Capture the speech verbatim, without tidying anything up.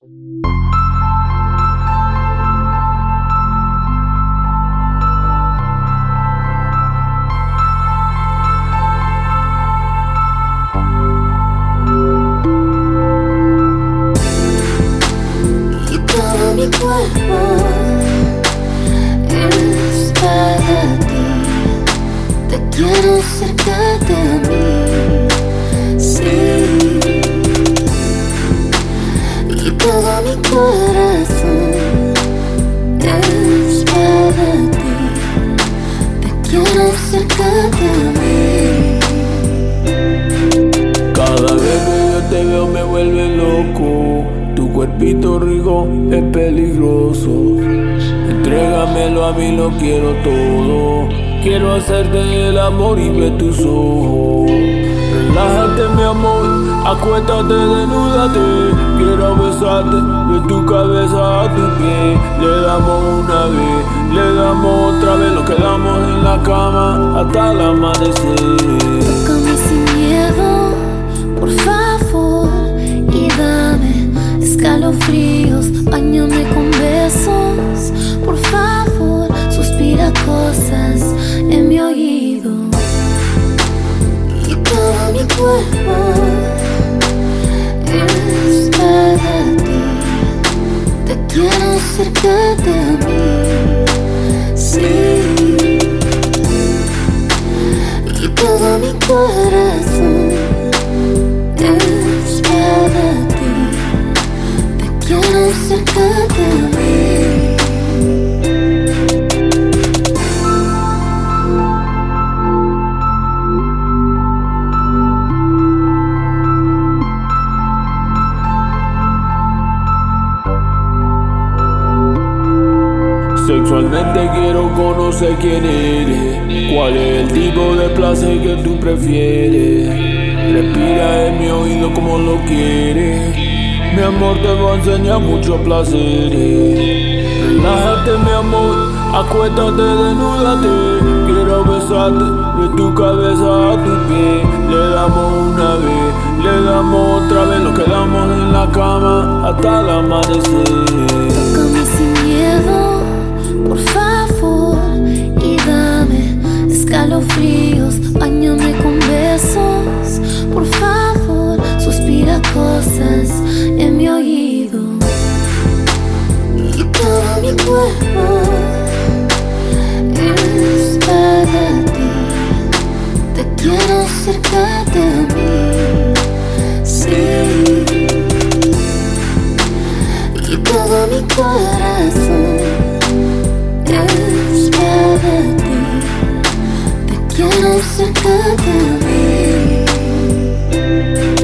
Y todo mi cuerpo es para ti. Te quiero cerca de mí, sí. Y todo mi corazón es para ti. Te quiero cerca de mí. Cada vez que yo te veo me vuelve loco. Tu cuerpito rico es peligroso. Entrégamelo a mí, lo quiero todo. Quiero hacerte el amor y ver tus ojos. Relájate mi amor, acuéstate, desnúdate. Quiero besarte de tu cabeza a tu pie. Le damos una vez, le damos otra vez. Nos quedamos en la cama hasta el amanecer. Tócame sin miedo, por favor, y dame escalofríos. Báñame con besos, por favor. Suspira cosas en mi oído. Y todo mi cuerpo es para ti. Te quiero cerca de mí, sí. Y todo mi corazón es para ti. Te quiero cerca de mí. Sexualmente quiero conocer quién eres, cuál es el tipo de placer que tú prefieres. Respira en mi oído como lo quieres. Mi amor, te voy a enseñar muchos placeres. Relájate mi amor, acuéstate, desnúdate. Quiero besarte de tu cabeza a tu pie. Le damos una vez, le damos otra vez. Nos quedamos en la cama hasta el amanecer. Tócame sin miedo, por favor, y dame escalofríos. Báñame con besos, por favor. Suspira cosas en mi oído. Y todo mi cuerpo es para ti. Te quiero cerca de mí, sí. Y todo mi corazón es para ti. Te quiero cerca de mí.